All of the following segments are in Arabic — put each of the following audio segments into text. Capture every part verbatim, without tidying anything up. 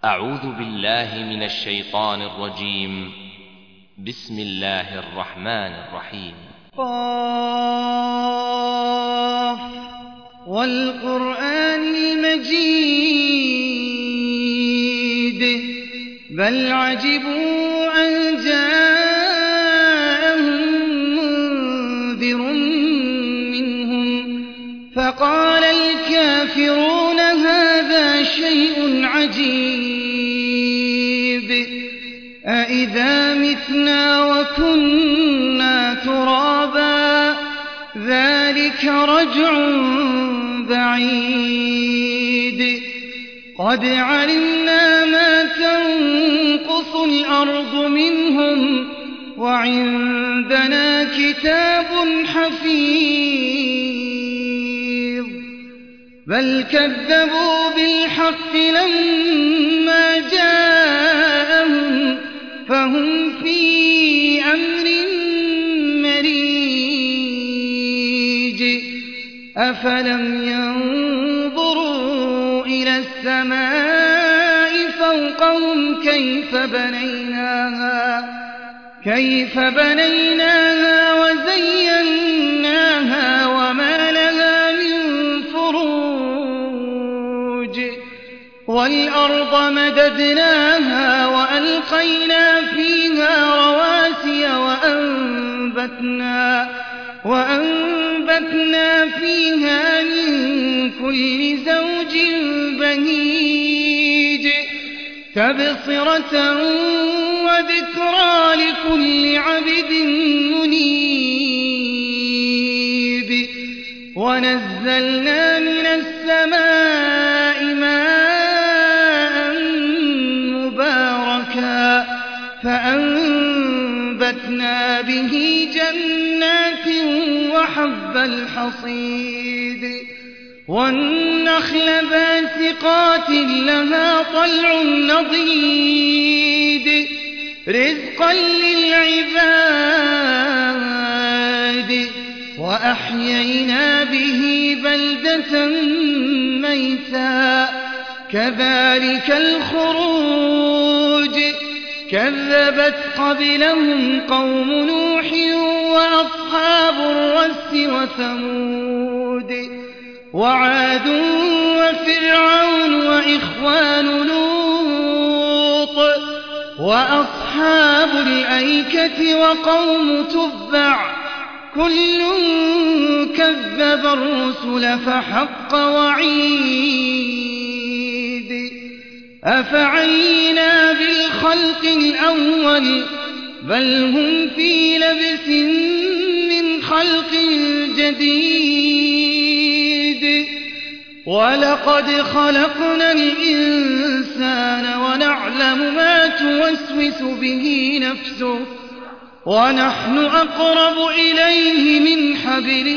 أعوذ بالله من الشيطان الرجيم. بسم الله الرحمن الرحيم. قاف والقرآن المجيد بل عجبوا أن جاءهم منذر منهم فقال الكافرون هذا شيء عجيب أإذا متنا وكنا ترابا ذلك رجع بعيد قد علمنا ما تنقص الأرض منهم وعندنا كتاب حفيظ بل كذبوا بالحق لما جاءهم فهم في أمر مريج أفلم ينظروا إلى السماء فوقهم كيف بنيناها كيف بنيناها وزيناها وما لها من فروج والأرض مددناها وألقينا فيها رواسي وأنبتنا, وأنبتنا فيها من كل زوج بهيج تبصرة وذكرى لكل عبد منيب ونزلنا من السماء ماء مباركا فأنبتنا به جنات وحب الحصيد والنخل باسقات لها طلع نضيد رزقا للعباد وأحيينا به بلدة ميتا كذلك الخروج كذبت قبلهم قوم نوح وأصحاب الرس وثمود وعاد وفرعون وإخوان لوط وأصحاب الأيكة وقوم تبع كل كذب الرسل فحق وعيد أفعينا بالخلق الأول بل هم في لبس من خلق جديد ولقد خلقنا الإنسان ونعلم ما توسوس به نفسه ونحن أقرب إليه من حبل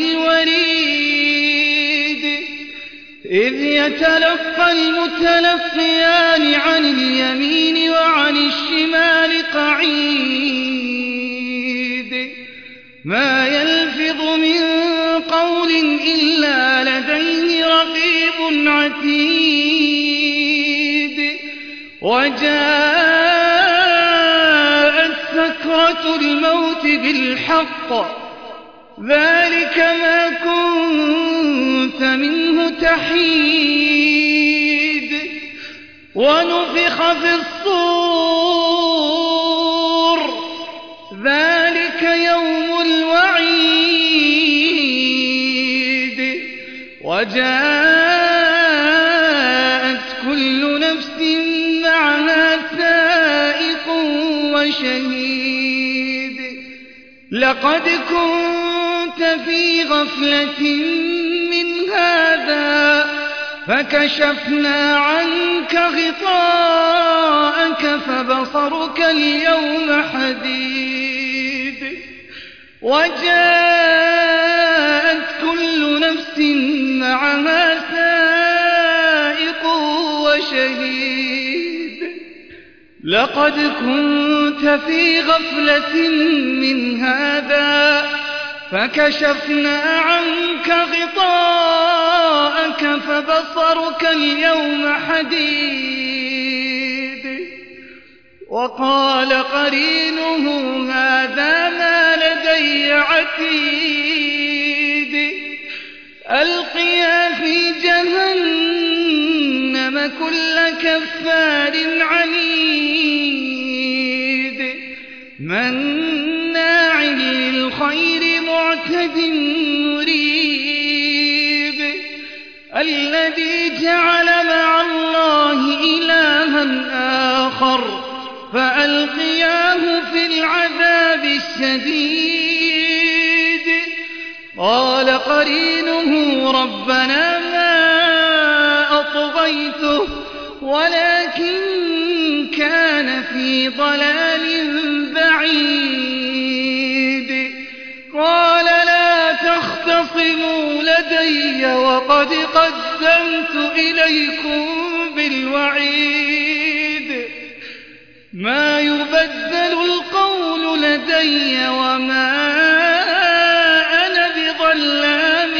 الوريد إذ يتلقى المتلقيان عن اليمين وعن الشمال قعيد ما يلفظ من قول إلا لديه رقيب عتيد وجاءت سكرة الموت بالحق ذلك ما كنت منه تحيد ونفخ في الصور ذلك يوم الوعيد وجاءت كل نفس معها سائق وشهيد لقد كنت في غفلة من هذا فكشفنا عنك غطاءك فبصرك اليوم حديد وجاءت كل نفس معها سائق وشهيد لقد كنت في غفلة من هذا فكشفنا عنك غطاءك فبصرك اليوم حديد وقال قرينه هذا ما لدي عتيد ألقيا في جهنم كل كفار عنيد مناع للخير معتد مريب الذي جعل مع الله إلها آخر فألقياه في العذاب الشديد قال قرينه ربنا ما أطغيته ولكن كان في ضلال بعيد قال لا تختصموا لدي وقد قدمت إليكم بالوعيد ما يبدل القول لدي وما أنا بظلام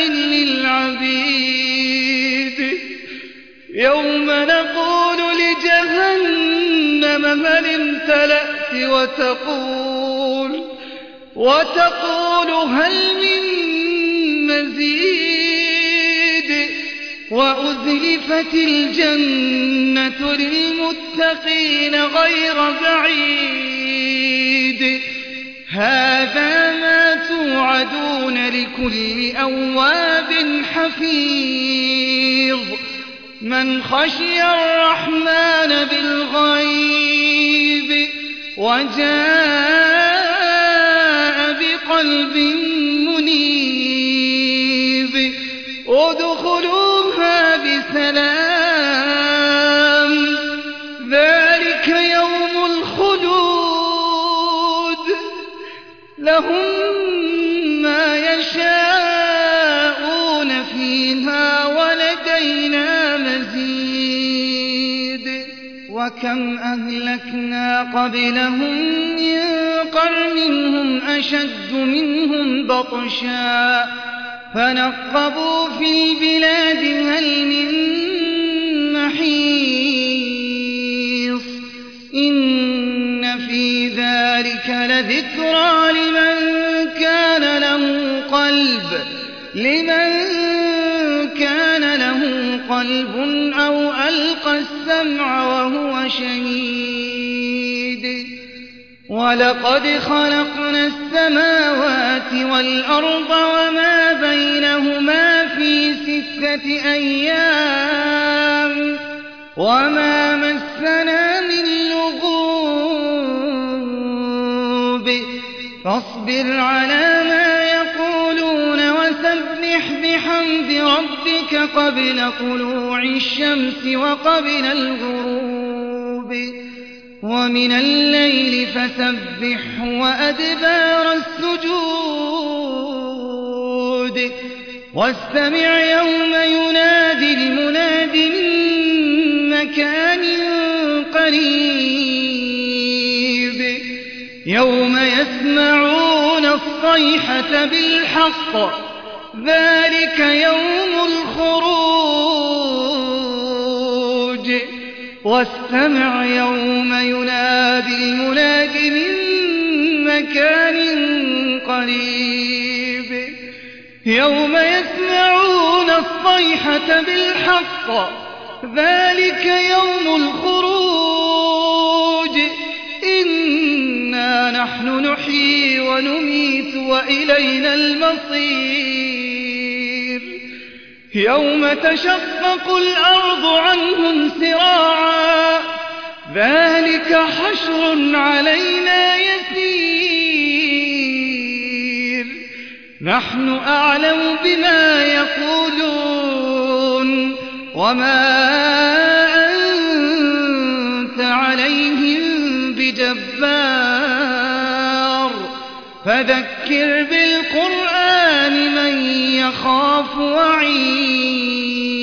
للعبيد يوم نقول لجهنم هل امتلأت وتقول وتقول هل من مزيد وأزلفت الجنة للمتقين غير بعيد هذا ما توعدون لكل أواب حفيظ من خشي الرحمن بالغيب وجاء بقلب منيب ادخلوها بسلام ذلك يوم الخلود لهم ما يشاءون فيها ولدينا مزيد وكم أهلكنا قبلهم من قرن هم أشد منهم بطشا فنقبوا في البلاد هل من محيص إن في ذلك لذكرى لمن كان له قلب لمن كان له قلب أو ألقى السمع وهو شهيد ولقد خلقنا السماوات والأرض وما بينهما في ستة أيام وما مسنا من لغوب فاصبر على ما يقولون وسبح بحمد ربك قبل طلوع الشمس وقبل الغروب ومن الليل فسبحه وأدبار السجود واستمع يوم ينادي المناد من مكان قريب يوم يسمعون الصيحة بالحق ذلك يوم الخروج واستمع يوم ينادي المناد من مكان قريب يوم يسمعون الصيحة بالحق ذلك يوم الخروج إنا نحن نحيي ونميت وإلينا المصير يوم تشقق الأرض عنهم سراعا ذلك حشر علينا يسير نحن أعلم بما يقولون وما أنت عليهم بجبار فذكر بالقرآن من يخاف وعيد